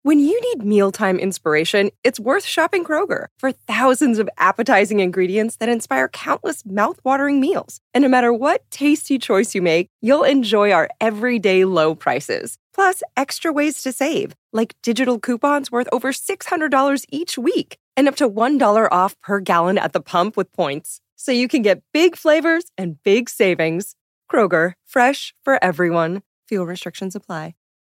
When you need mealtime inspiration, it's worth shopping Kroger for thousands of appetizing ingredients that inspire countless mouth-watering meals. And no matter what tasty choice you make, you'll enjoy our everyday low prices. Plus, extra ways to save, like digital coupons worth over $600 each week and up to $1 off per gallon at the pump with points. So you can get big flavors and big savings. Kroger, fresh for everyone. Fuel restrictions apply.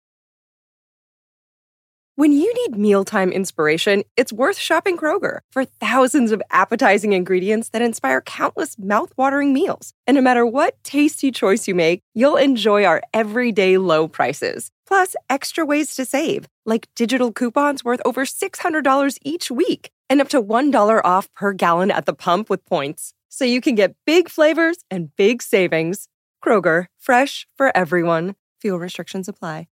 When you need mealtime inspiration, it's worth shopping Kroger for thousands of appetizing ingredients that inspire countless mouth-watering meals. And no matter what tasty choice you make, you'll enjoy our everyday low prices. Plus, extra ways to save, like digital coupons worth over $600 each week and up to $1 off per gallon at the pump with points. So you can get big flavors and big savings. Kroger, fresh for everyone. Fuel restrictions apply.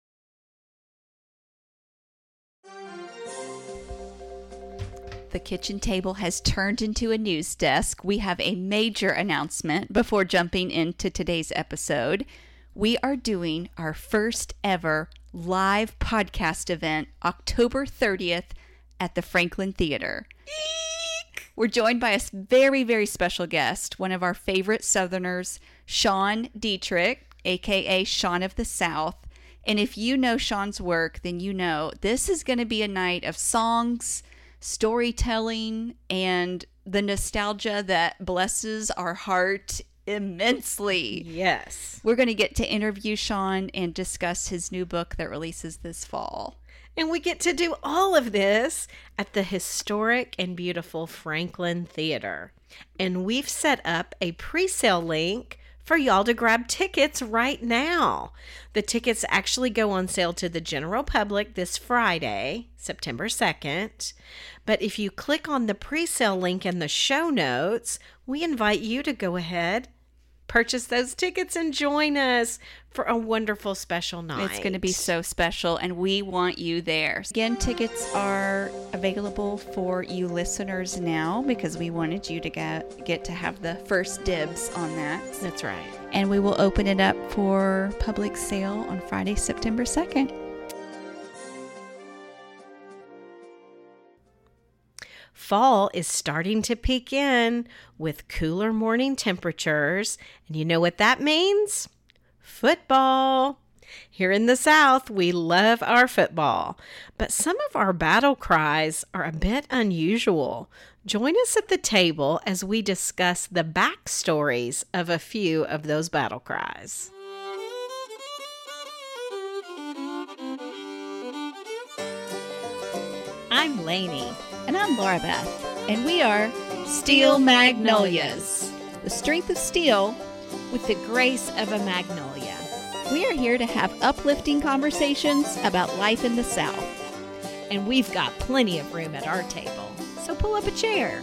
The kitchen table has turned into a news desk. We have a major announcement before jumping into today's episode. We are doing our first ever live podcast event October 30th at the Franklin Theater. Eek! We're joined by a very, very special guest, one of our favorite Southerners, Sean Dietrich, aka Sean of the South. And if you know Sean's work, then you know this is going to be a night of songs, storytelling, and the nostalgia that blesses our heart immensely. Yes. We're going to get to interview Sean and discuss his new book that releases this fall. And we get to do all of this at the historic and beautiful Franklin Theater. And we've set up a pre-sale link for y'all to grab tickets right now. The tickets actually go on sale to the general public this Friday, September 2nd. But if you click on the pre-sale link in the show notes, we invite you to go ahead, purchase those tickets, and join us for a wonderful special night. It's going to be so special, and we want you there. Again, tickets are available for you listeners now because we wanted you to get to have the first dibs on that. That's right. And we will open it up for public sale on Friday, September 2nd. Fall is starting to peek in with cooler morning temperatures. And you know what that means? Football. Here in the South, we love our football. But some of our battle cries are a bit unusual. Join us at the table as we discuss the backstories of a few of those battle cries. I'm Lainey. And I'm Laura Beth, and we are Steel Magnolias, the strength of steel with the grace of a magnolia. We are here to have uplifting conversations about life in the South. And we've got plenty of room at our table, so pull up a chair.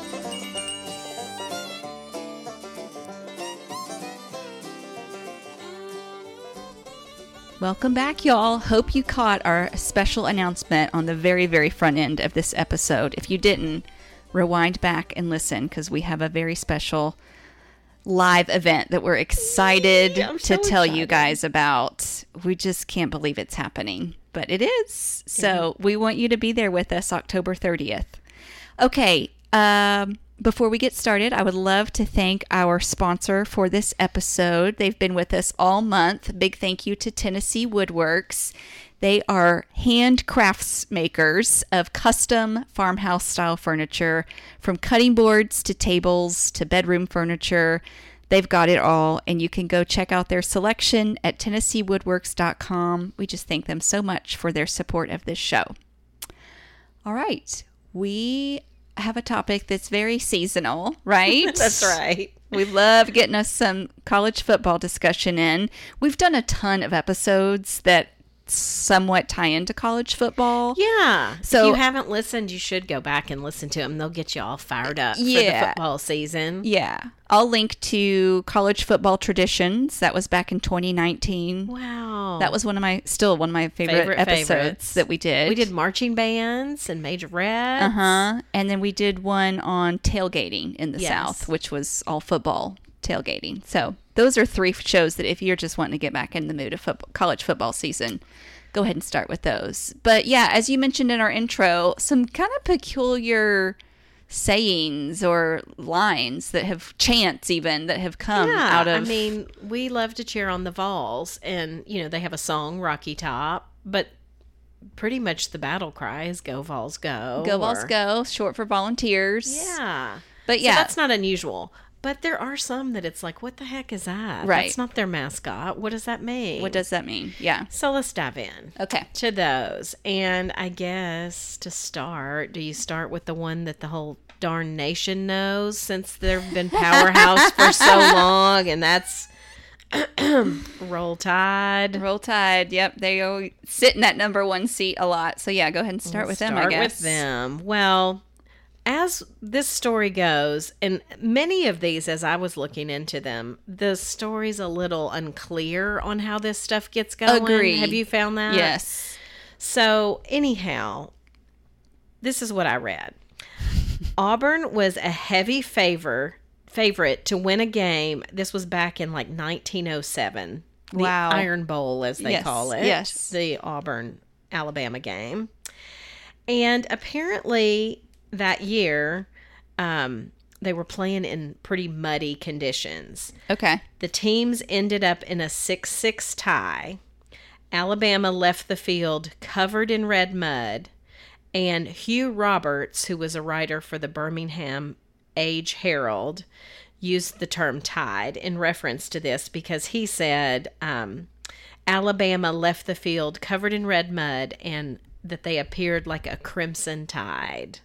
Welcome back, y'all. Hope you caught our special announcement on the very, very front end of this episode. If you didn't, rewind back and listen because we have a very special live event that we're excited to tell you guys about. We just can't believe it's happening, but it is. So we want you to be there with us October 30th. Okay, before we get started, I would love to thank our sponsor for this episode. They've been with us all month. Big thank you to Tennessee Woodworks. They are handcrafts makers of custom farmhouse-style furniture, from cutting boards to tables to bedroom furniture. They've got it all, and you can go check out their selection at TennesseeWoodworks.com. We just thank them so much for their support of this show. All right, we have a topic that's very seasonal, right? That's right. We love getting us some college football discussion in. We've done a ton of episodes that somewhat tie into college football. Yeah. So if you haven't listened, you should go back and listen to them. They'll get you all fired up for the football season. Yeah. I'll link to College Football Traditions. That was back in 2019. Wow. That was still one of my favorite episodes favorites that we did. We did marching bands and majorettes. And then we did one on tailgating in the Yes. South, which was all football tailgating. So those are three shows that if you're just wanting to get back in the mood of college football season, go ahead and start with those. But yeah, as you mentioned in our intro, some kind of peculiar sayings or lines that have chants even that have come out of. I mean, we love to cheer on the Vols, and they have a song, Rocky Top, but pretty much the battle cry is "Go Vols, go!" Go Vols, go! Short for volunteers. Yeah, but yeah, so that's not unusual. But there are some that it's like, what the heck is that? Right. That's not their mascot. What does that mean? What does that mean? Yeah. So let's dive in. Okay. To those. And I guess to start, do you start with the one that the whole darn nation knows since they've been powerhouse for so long? And that's Roll Tide. Roll Tide. Yep. They go sit in that number one seat a lot. So yeah, go ahead and start with them, I guess. Start with them. Well, as this story goes, and many of these, as I was looking into them, the story's a little unclear on how this stuff gets going. Agreed. Have you found that? Yes. So, anyhow, this is what I read. Auburn was a heavy favorite to win a game. This was back in like 1907. The Wow. Iron Bowl, as they call it. Yes. The Auburn-Alabama game. And apparently that year, they were playing in pretty muddy conditions. Okay. The teams ended up in a 6-6 tie. Alabama left the field covered in red mud, and Hugh Roberts, who was a writer for the Birmingham Age Herald, used the term tied in reference to this because he said Alabama left the field covered in red mud and that they appeared like a crimson tide.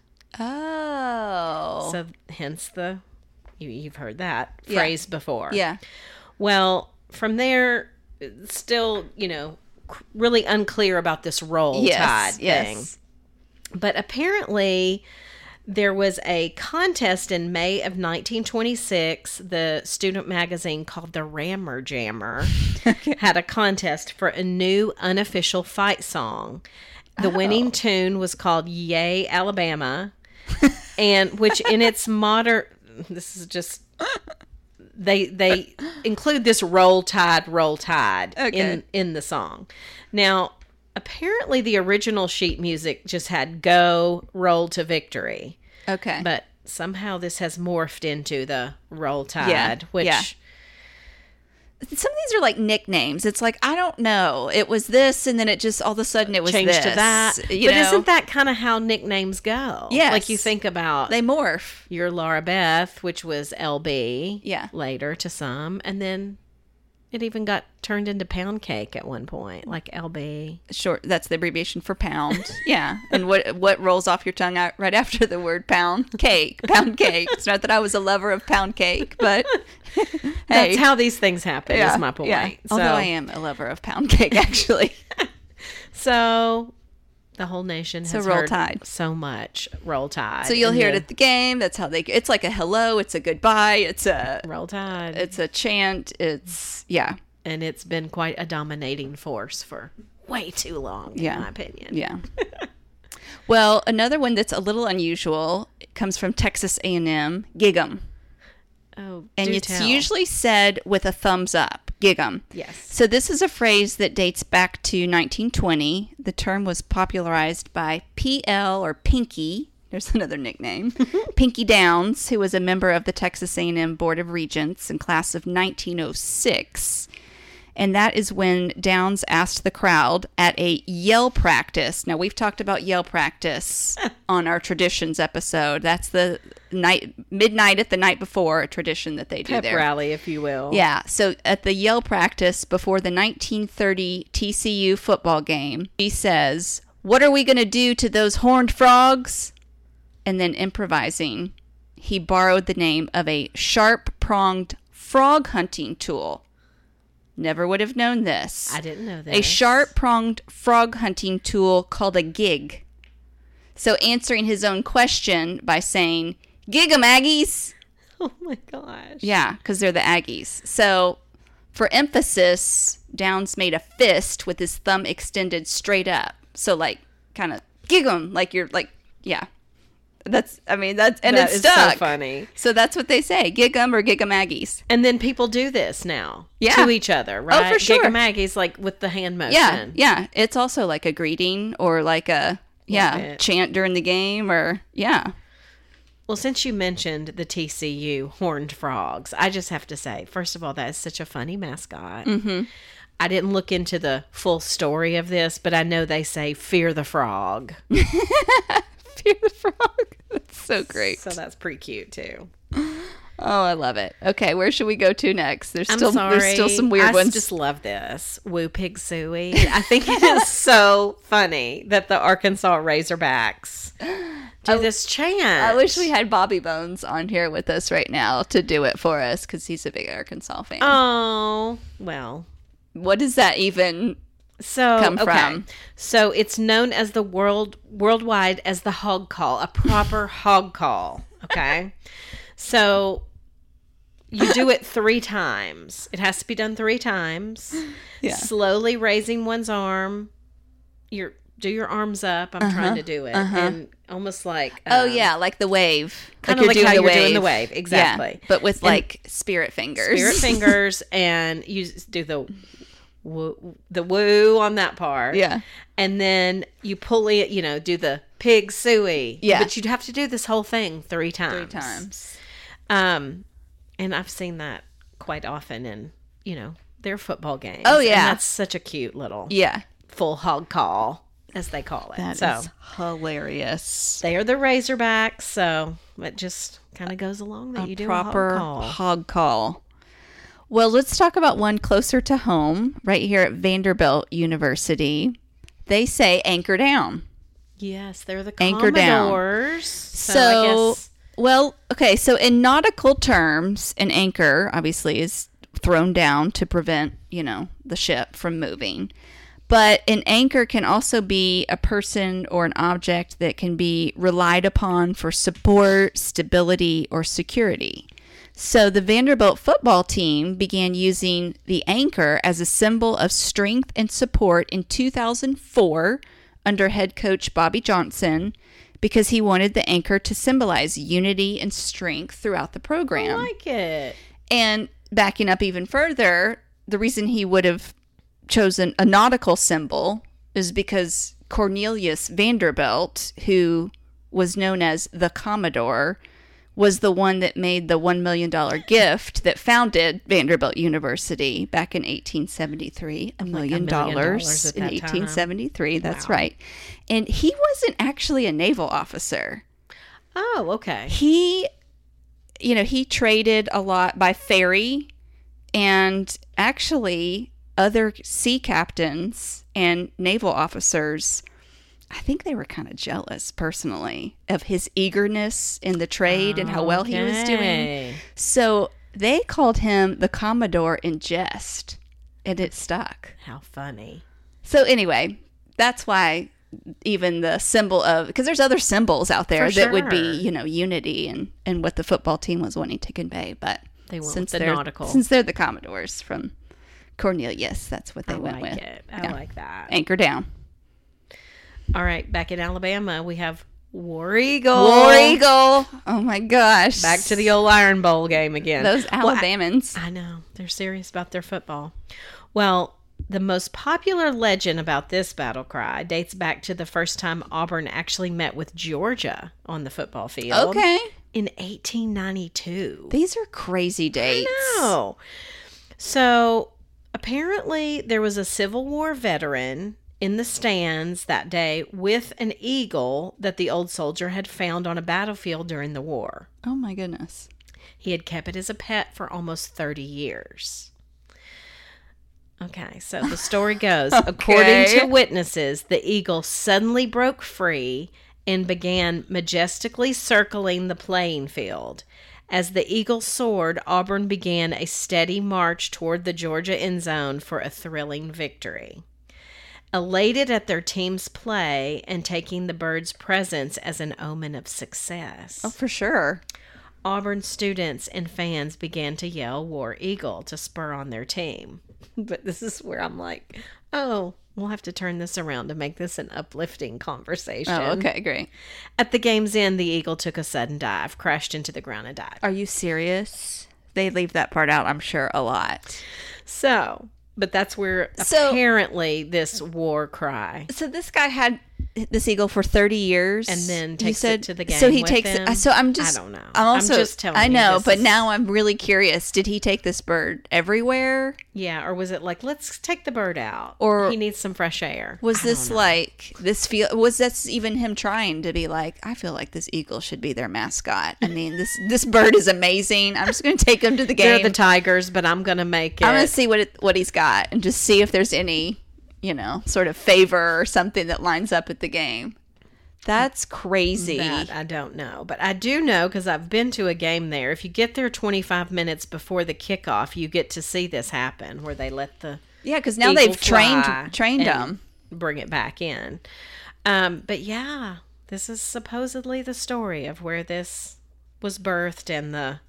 Oh. So hence you've heard that phrase before. Yeah. Well, from there, still, really unclear about this roll tide thing. Yes. But apparently there was a contest in May of 1926. The student magazine called the Rammer Jammer had a contest for a new unofficial fight song. The winning tune was called Yay, Alabama. And which in its modern, this is just, they include this roll tide in the song. Now, apparently the original sheet music just had go, roll to victory. Okay. But somehow this has morphed into the roll tide, which... Some of these are like nicknames. It's like, I don't know. It was this, and then it just all of a sudden it was changed this. to that. But isn't that kind of how nicknames go? Yes. Like you think about they morph. your Laura Beth, which was LB later to some, and then it even got turned into Pound Cake at one point, like LB. Short. That's the abbreviation for pound. Yeah. And what rolls off your tongue out right after the word pound? Cake. Pound cake. It's not that I was a lover of pound cake, but hey. That's how these things happen, is my point. Yeah. So, although I am a lover of pound cake, actually. So the whole nation has Roll heard Tide. so much Roll Tide. So you'll hear it at the game. That's how it's like a hello. It's a goodbye. It's a Roll Tide. It's a chant. It's, yeah. And it's been quite a dominating force for way too long, in my opinion. Yeah. Well, another one that's a little unusual comes from Texas A&M, gig 'em. Oh, and it's usually said with a thumbs up. Gig 'em. Yes. So this is a phrase that dates back to 1920. The term was popularized by P.L. or Pinky. There's another nickname. Pinky Downs, who was a member of the Texas A&M Board of Regents in class of 1906. And that is when Downs asked the crowd at a yell practice. Now, we've talked about yell practice on our traditions episode. That's the midnight at the night before, a tradition that they do Pep there. rally, if you will. Yeah. So at the yell practice before the 1930 TCU football game, he says, "What are we going to do to those horned frogs?" And then improvising, he borrowed the name of a sharp-pronged frog hunting tool. Never would have known this. I didn't know that. A sharp-pronged frog hunting tool called a gig. So answering his own question by saying, "Gig 'em, Aggies." Oh my gosh. Yeah, because they're the Aggies. So for emphasis, Downs made a fist with his thumb extended straight up. So like kind of gig 'em, like you're like, yeah. That's and That it's is stuck. so funny. So that's what they say, Gig-'em or Gig-a-Maggies. And then people do this now Yeah. to each other, right? for sure. Gig-a-Maggie's like with the hand motion. Yeah, yeah. It's also like a greeting or like a it. chant during the game or Well, since you mentioned the TCU Horned Frogs, I just have to say, first of all, that is such a funny mascot. Mm-hmm. I didn't look into the full story of this, but I know they say fear the frog. Fear the frog. That's so great. So that's pretty cute too. Oh, I love it. Okay, where should we go to next? There's I'm still sorry. there's still some weird I ones. just love this. Woo Pig Suey. I think it is so funny that the Arkansas Razorbacks do this chant. I wish we had Bobby Bones on here with us right now to do it for us because he's a big Arkansas fan. Oh, well. What does that even come from? So it's known as the worldwide as the hog call, a proper hog call. Okay. So you do it 3 times. It has to be done 3 times. Yeah. Slowly raising one's arm. Do your arms up. I'm trying to do it. And almost like like the wave. Kind of like how you're doing the wave. Exactly. Yeah, but with like spirit fingers. Spirit fingers, and you do the woo on that part. Yeah. And then you pull it, do the pig suey. Yeah. But you'd have to do this whole thing 3 times. 3 times. And I've seen that quite often in, their football games. Oh, yeah. And that's such a cute little Yeah. full hog call, as they call it. That is hilarious. They are the Razorbacks, so it just kind of goes along that you do Proper a hog call. hog call. Well, let's talk about one closer to home, right here at Vanderbilt University. They say anchor down. Yes, they're the Anchor down. Commodores. So I guess... well, okay, so in nautical terms, an anchor obviously is thrown down to prevent, the ship from moving. But an anchor can also be a person or an object that can be relied upon for support, stability, or security. So the Vanderbilt football team began using the anchor as a symbol of strength and support in 2004 under head coach Bobby Johnson because he wanted the anchor to symbolize unity and strength throughout the program. I like it. And backing up even further, the reason he would have chosen a nautical symbol is because Cornelius Vanderbilt, who was known as the Commodore, was the one that made the $1 million gift that founded Vanderbilt University back in 1873. $1 million in in 1873. That's right. And he wasn't actually a naval officer. Oh, okay. He traded a lot by ferry, and actually other sea captains and naval officers, I think they were kind of jealous personally of his eagerness in the trade and how well he was doing. So they called him the Commodore in jest, and it stuck. How funny. So anyway, that's why even the symbol of, because there's other symbols out there that would be, unity and what the football team was wanting to convey. But they went since with the nautical. Since they're the Commodores from Cornelius, that's what they went with. I like that. Anchor down. All right, back in Alabama, we have War Eagle. War Eagle. Oh my gosh. Back to the old Iron Bowl game again. Those Alabamans. I know. They're serious about their football. Well, the most popular legend about this battle cry dates back to the first time Auburn actually met with Georgia on the football field. Okay. In 1892. These are crazy dates. I know. So, apparently, there was a Civil War veteran in the stands that day with an eagle that the old soldier had found on a battlefield during the war. Oh my goodness. He had kept it as a pet for almost 30 years. Okay, so the story goes, according to witnesses, the eagle suddenly broke free and began majestically circling the playing field. As the eagle soared, Auburn began a steady march toward the Georgia end zone for a thrilling victory. Elated at their team's play and taking the bird's presence as an omen of success. Oh, for sure. Auburn students and fans began to yell War Eagle to spur on their team. But this is where I'm like, oh, We'll have to turn this around to make this an uplifting conversation. Oh, okay, great. At the game's end, the eagle took a sudden dive, crashed into the ground, and died. Are you serious? They leave that part out, I'm sure, a lot. So, but that's where apparently this war cry. So this guy had this eagle for 30 years, And then takes it to the game So he with takes him? it. So I'm just. I don't know. I'm also. I'm just telling I you, know, this but is- now I'm really curious. Did he take this bird everywhere? Yeah, or was it like, let's take the bird out? Or he needs some fresh air. Was I this don't know. like this feel? Was this even him trying to be like? I feel like this eagle should be their mascot. I mean, this bird is amazing. I'm just going to take him to the game. They're the Tigers, but I'm going to make it. I'm going to see what he's got and just see if there's any, sort of favor or something that lines up at the game. That's crazy. That I don't know. But I do know, because I've been to a game there, if you get there 25 minutes before the kickoff, you get to see this happen, where they let the Yeah, because now eagle they've trained and them. bring it back in. But yeah, this is supposedly the story of where this was birthed and the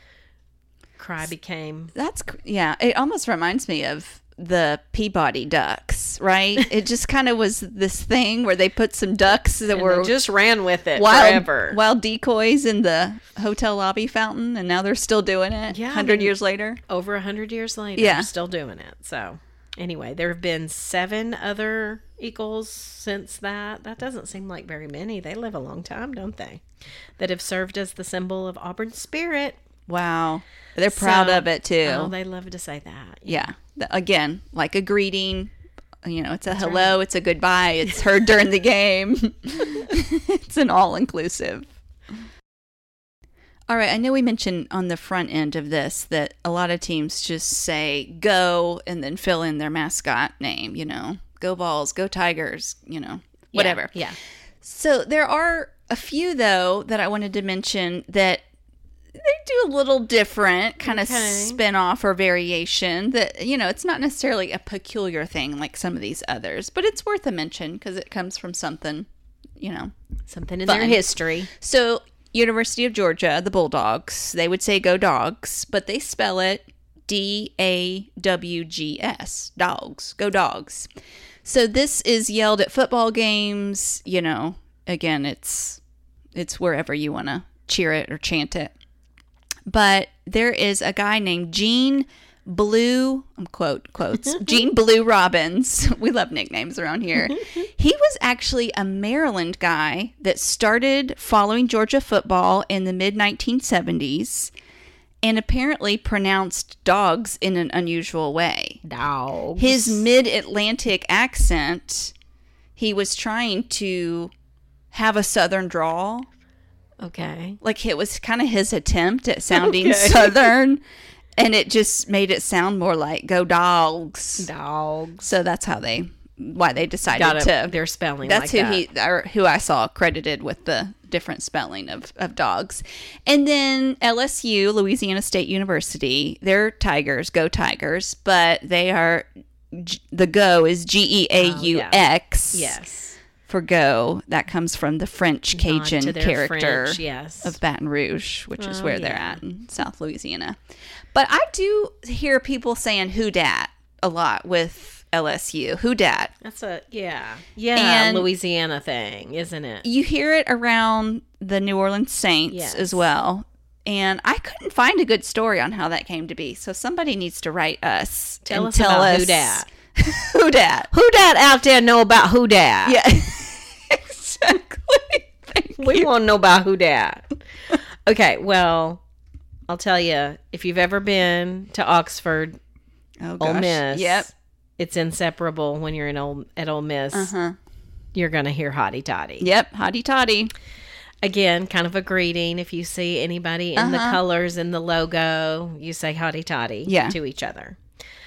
cry became. It almost reminds me of the Peabody Ducks, right? It just kind of was this thing where they put some ducks that And were they just ran with it wild, forever. wild decoys in the hotel lobby fountain, and now they're still doing it. Yeah, 100 years later. Over 100 years later, Yeah. still doing it. So anyway, there have been 7 other eagles since that. That doesn't seem like very many. They live a long time, don't they? That have served as the symbol of Auburn spirit. Wow, they're proud of it too. Oh, they love to say that. Yeah. Again, like a greeting. It's a hello, it's a goodbye, it's heard during the game. It's an all-inclusive. All right, I know we mentioned on the front end of this that a lot of teams just say go and then fill in their mascot name, go Vols, go Tigers, whatever. Yeah. So there are a few, though, that I wanted to mention that they do a little different kind of spin-off or variation that, it's not necessarily a peculiar thing like some of these others, but it's worth a mention because it comes from something, Something in fun. their history. So University of Georgia, the Bulldogs, they would say go Dogs, but they spell it DAWGS, dogs, go Dogs. So this is yelled at football games, again, it's wherever you want to cheer it or chant it. But there is a guy named Gene Blue, quotes, Gene Blue Robbins. We love nicknames around here. He was actually a Maryland guy that started following Georgia football in the mid-1970s and apparently pronounced dogs in an unusual way. Dogs. His mid-Atlantic accent, he was trying to have a southern drawl. Okay. Like it was kind of his attempt at sounding southern, and it just made it sound more like go Dogs. Dogs. So that's why they decided to. Their spelling. That's like who I saw credited with the different spelling of dogs. And then LSU, Louisiana State University, they're Tigers, go Tigers, but they are, the go is GEAUX. Yes. For go, that comes from the French Cajun to their character French, yes. of Baton Rouge, which is where they're yeah. at in South Louisiana. But I do hear people saying who dat a lot with LSU. Who dat? That's a And Louisiana thing, isn't it? You hear it around the New Orleans Saints Yes. as well. And I couldn't find a good story on how that came to be. So somebody needs to write us Tell and us tell about us who dat. Who dat? Who dat out there know about who dat? Yeah. Exactly. Thank We you. want to know about who dat. Okay, well, I'll tell you, if you've ever been to Oxford, Oh, Ole gosh. Miss, Yep. it's inseparable when you're at Ole Miss. Uh-huh. You're going to hear hotty toddy. Yep. Hotty toddy. Again, kind of a greeting. If you see anybody in the colors in the logo, you say hotty toddy to each other.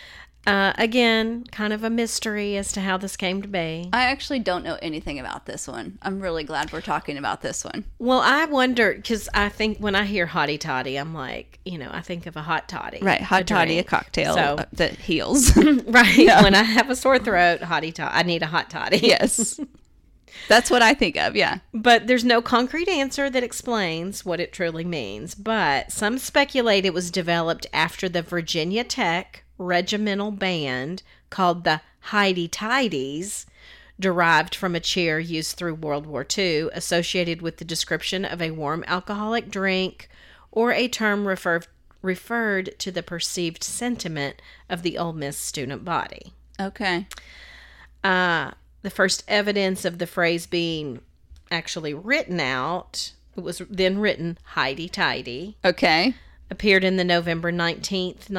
Again, kind of a mystery as to how this came to be. I actually don't know anything about this one. I'm really glad we're talking about this one. Well, I wonder, because I think when I hear hotty toddy, I'm like, I think of a hot toddy. Right. Hot toddy, a drink. cocktail So, that heals. right. Yeah. When I have a sore throat, hotty toddy. I need a hot toddy. Yes. That's what I think of. Yeah. But there's no concrete answer that explains what it truly means. But some speculate it was developed after the Virginia Tech regimental band called the hidey-tidies, derived from a cheer used through World War II, associated with the description of a warm alcoholic drink, or a term referred to the perceived sentiment of the Ole Miss student body. Okay. The first evidence of the phrase being actually written out, it was then written hidey-tidy, Okay. appeared in the November 19th,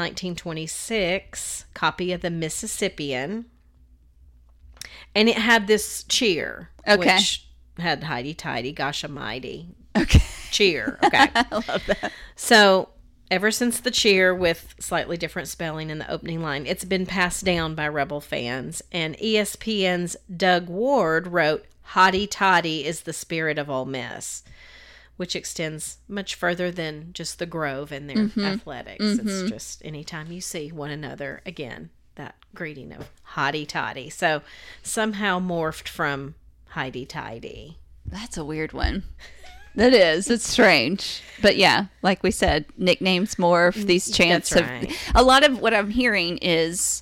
1926 copy of the Mississippian. And it had this cheer, Okay. which had hidey-tidy, gosh almighty, Okay. cheer. Okay. I love that. So, ever since the cheer with slightly different spelling in the opening line, it's been passed down by Rebel fans. And ESPN's Doug Ward wrote, "Hotty Toddy is the spirit of Ole Miss," which extends much further than just the Grove and their athletics. It's just anytime you see one another, again, that greeting of hotty toddy. So somehow morphed from hidey tidy. That's a weird one. That is. It's strange. But yeah, like we said, nicknames morph. These chants That's have... right. A lot of what I'm hearing is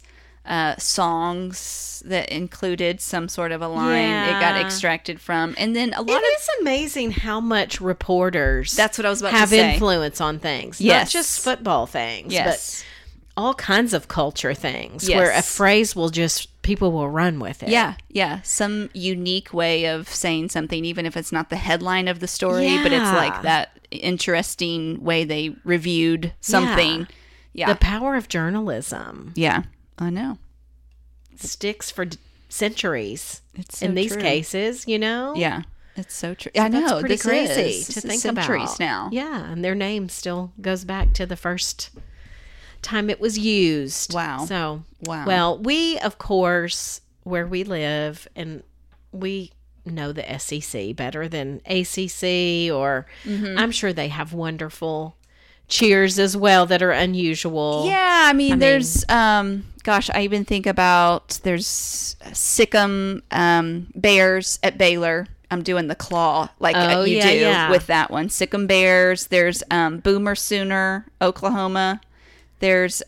songs that included some sort of a line it got Yeah. extracted from. And then a lot It of... is amazing how much reporters That's what I was about to have say. influence on things. Yes. Not just football things, Yes. but all kinds of culture things Yes. where a phrase will just, people will run with it. Yeah, yeah. Some unique way of saying something, even if it's not the headline of the story, but it's Yeah. like that interesting way they reviewed something. Yeah. The power of journalism Yeah, I know. sticks for centuries. It's so in these true. cases, you know? Yeah, it's so true. So I know. that's pretty this crazy is. to This is think centuries about. now. Yeah, and their name still goes back to the first time it was used. Wow. So, Wow. well, we, of course, where we live, and we know the SEC better than ACC, or Mm-hmm. I'm sure they have wonderful cheers as well that are unusual. Yeah, I mean, I there's, gosh, I even think about there's Sikkim Bears at Baylor. I'm doing the claw like Oh, you yeah, do yeah. with that one. Sikkim Bears. There's Boomer Sooner, Oklahoma. There's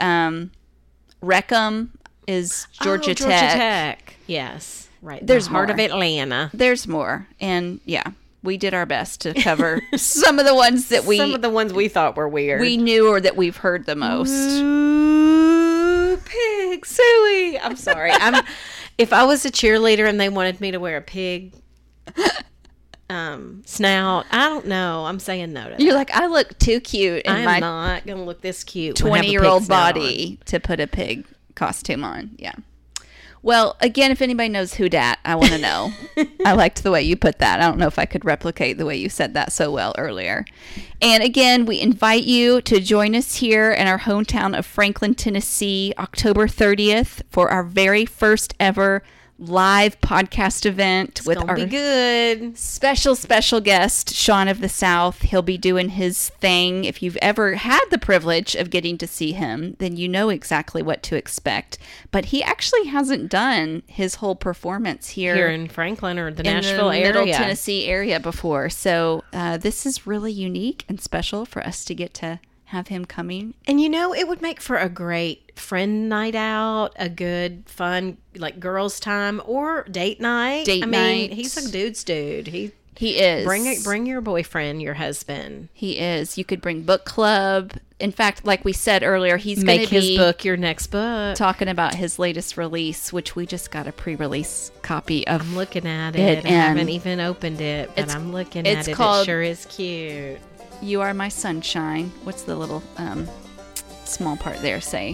Wreckham is Georgia Tech. Georgia Tech. Yes. Right. There's the heart more. of Atlanta. There's more. And yeah, we did our best to cover some of the ones that Some of the ones we thought were weird. we knew or that we've heard the most. Ooh, pig suey. I'm sorry. If I was a cheerleader and they wanted me to wear a pig snout, I don't know. I'm saying no to that. You're like, I look too cute in I am my not gonna look this cute. when I have a pig 20-year-old snout body to put a pig costume on. Yeah. Well, again, if anybody knows who dat, I want to know. I liked the way you put that. I don't know if I could replicate the way you said that so well earlier. And again, we invite you to join us here in our hometown of Franklin, Tennessee, October 30th for our very first ever live podcast event with Gonna our be good. special guest, Sean of the South. He'll be doing his thing. If you've ever had the privilege of getting to see him, then you know exactly what to expect. But he actually hasn't done his whole performance here in Franklin or the in Nashville the area. Middle Tennessee area before. So this is really unique and special for us to get to have him coming. And you know, it would make for a great friend night out, a good, fun, like girls' time or date night. Date I mean, night. he's a dude's dude. He is. bring your boyfriend, your husband. He is. You could bring book club. In fact, like we said earlier, he's going Make to his be book your next book. talking about his latest release, which we just got a pre-release copy of. I'm looking at it. It, I and haven't even opened it, but I'm looking it's at it. called- It sure is cute. You Are My Sunshine. What's the little small part there say?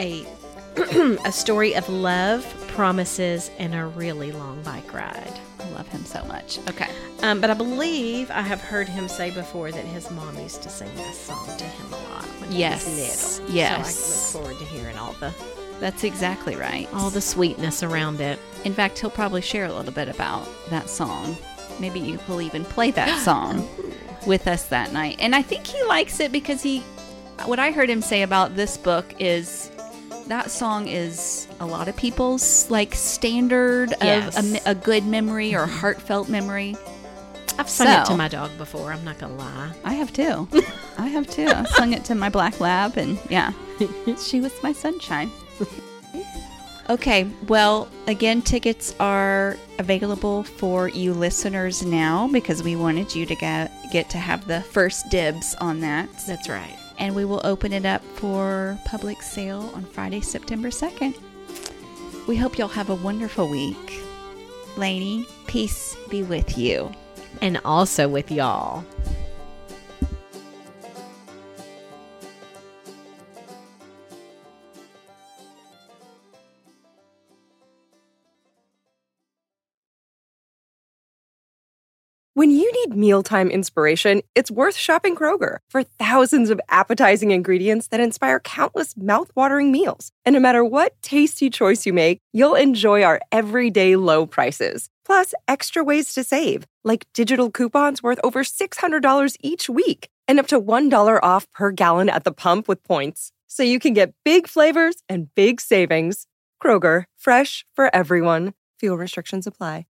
A story of love, promises, and a really long bike ride. I love him so much. Okay. But I believe I have heard him say before that his mom used to sing this song to him a lot when Yes. he was little. Yes. So I look forward to hearing That's exactly right. all the sweetness around it. In fact, he'll probably share a little bit about that song. Maybe he'll even play that song with us that night. And I think he likes it because what I heard him say about this book is that song is a lot of people's like standard Yes. of a good memory or heartfelt memory. I've sung it So- to my dog before. I'm not gonna lie. I have too. I sung it to my black lab, and yeah, she was my sunshine. Okay, well, again, tickets are available for you listeners now because we wanted you to get to have the first dibs on that. That's right. And we will open it up for public sale on Friday, September 2nd. We hope y'all have a wonderful week. Lainey, peace be with you. And also with y'all. When you need mealtime inspiration, it's worth shopping Kroger for thousands of appetizing ingredients that inspire countless mouth-watering meals. And no matter what tasty choice you make, you'll enjoy our everyday low prices. Plus, extra ways to save, like digital coupons worth over $600 each week and up to $1 off per gallon at the pump with points. So you can get big flavors and big savings. Kroger, fresh for everyone. Fuel restrictions apply.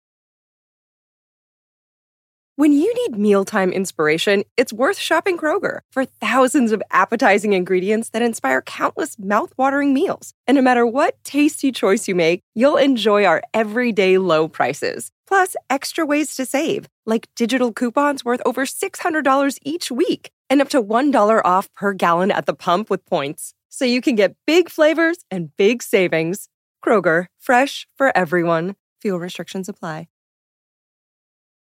When you need mealtime inspiration, it's worth shopping Kroger for thousands of appetizing ingredients that inspire countless mouth-watering meals. And no matter what tasty choice you make, you'll enjoy our everyday low prices. Plus, extra ways to save, like digital coupons worth over $600 each week and up to $1 off per gallon at the pump with points. So you can get big flavors and big savings. Kroger, fresh for everyone. Fuel restrictions apply.